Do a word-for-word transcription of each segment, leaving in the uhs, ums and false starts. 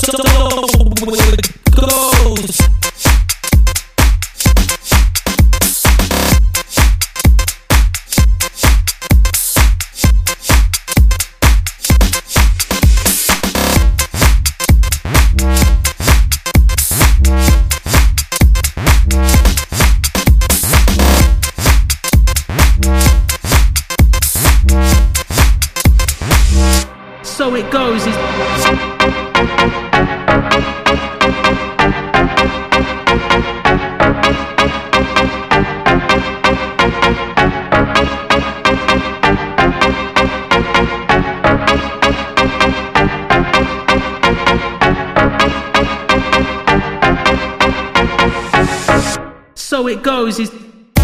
So it goes. So it goes is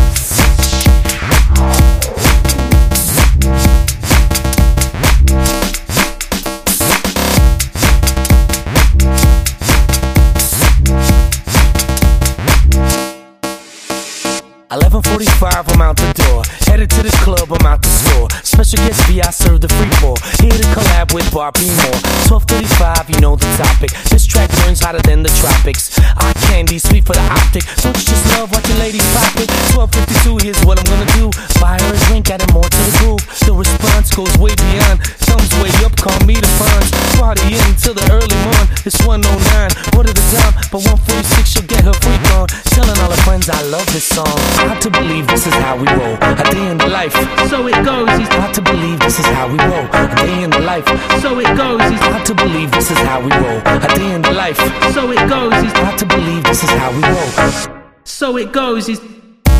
eleven forty-five, I'm out the door. Headed to the club, I'm out the store. Special guest V, I serve the free pour. Here to collab with Barbie Moore. twelve thirty-five, you know the topic. This track burns hotter than the tropics. Eye candy, sweet for the optic. Don't you just love watching ladies pop it? twelve fifty-two, here's what I'm gonna do. Buy her a drink, add more to the groove. The response goes way beyond. Thumbs way up, call me the funds. Party until the early morn. It's one oh nine, what are the time? But one forty-six, she'll get her freak on. Telling all her friends I love this song. Hard to believe this is how we roll. A day in the life. So it goes. It's hard to believe this is how we roll. A day in the life. So it goes. It's hard to believe this is how we roll. A day in the life. So it goes. It's hard to believe this is how we roll. So it goes. Is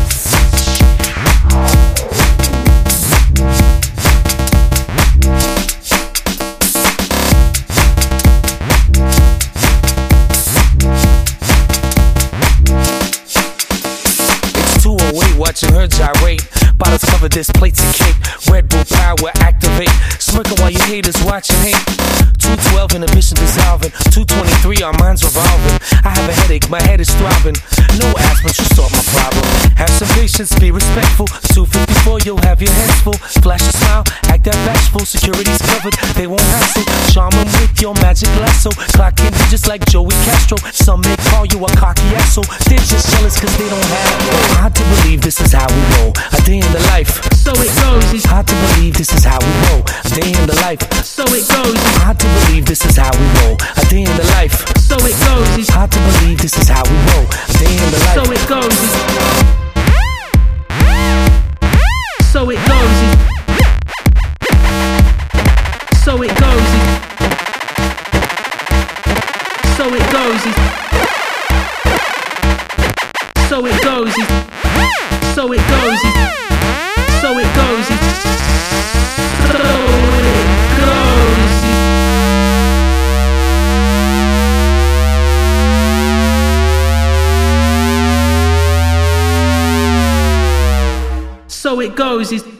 watching her gyrate. Bottles cover this, plates of cake. Red Bull power activate. Smirking while you haters watching hate. two twelve inhibition dissolving. two twenty-three, our minds revolving. I have a headache, my head is throbbing. No aspirin should solve my problem. Have some patience, be respectful. two fifty-four, you'll have your hands full. Flash a smile, act that bashful. Security's covered, they won't hassle. Charm them with your magic lasso. Clock in digits like Joey Castro. Some may call you a cocky asshole. They're just jealous cause they don't have. Hard to believe this is how we roll. A day in the life. So it goes. It's hard to believe this is how we roll. A day in the life. So it goes. It's hard to believe this is how we roll. A day in the life. So it goes. It's hard to believe this is how we roll. A day in the life. So it goes. So it goes. So it goes. So it goes. So it goes. So it goes. So it goes. So it goes. So it goes is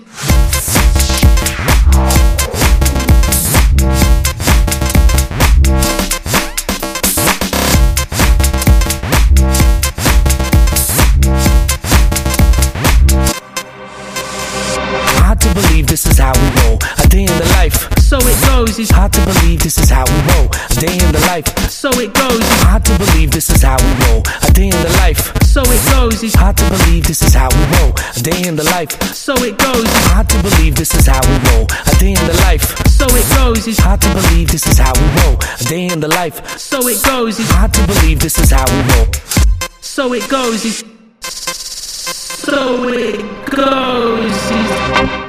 hard to believe this is how we roll. A day in the life. So it goes is hard to believe this is how we roll. A day in the life. So it goes is hard to believe this is how we roll. A day in the life. So it goes is hard to believe this is how we roll. A day in the life. So it goes is hard to believe this is how we roll. A day in the life. So it goes is hard to believe this is how we roll. A day in the life. So it goes is hard to believe this is how we roll. So it goes is So it goes is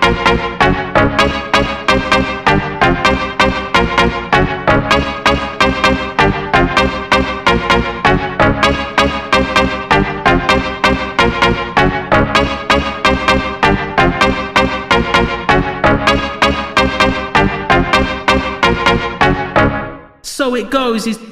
So it goes is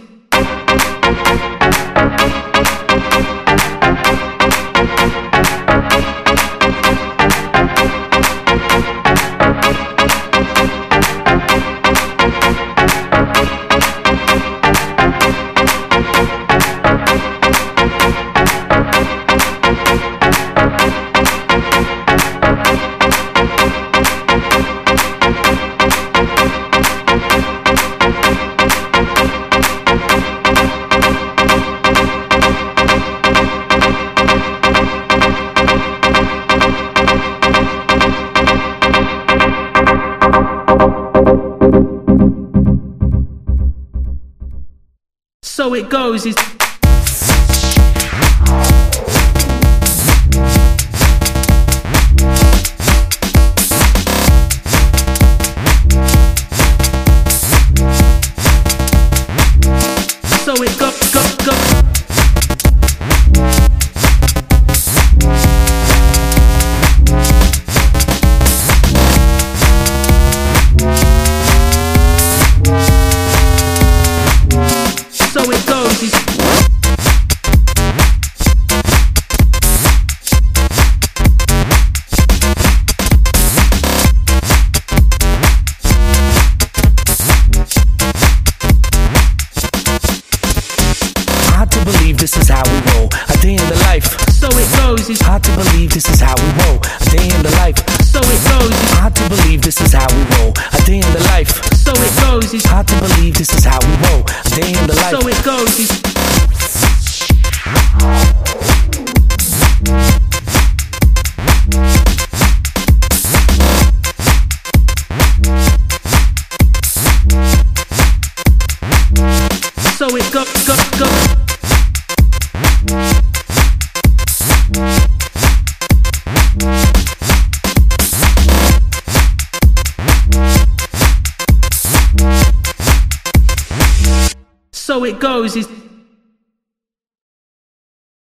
So it goes is So it go, go, go. So it goes is This is how we roll, a day in the life. So it goes is hard to believe this is how we roll, a day in the life. So it goes is hard to believe this is how we roll, a day in the life. So it goes is hard to believe this is how we roll, a day in the life. So it goes is So it go, go, go. So it goes is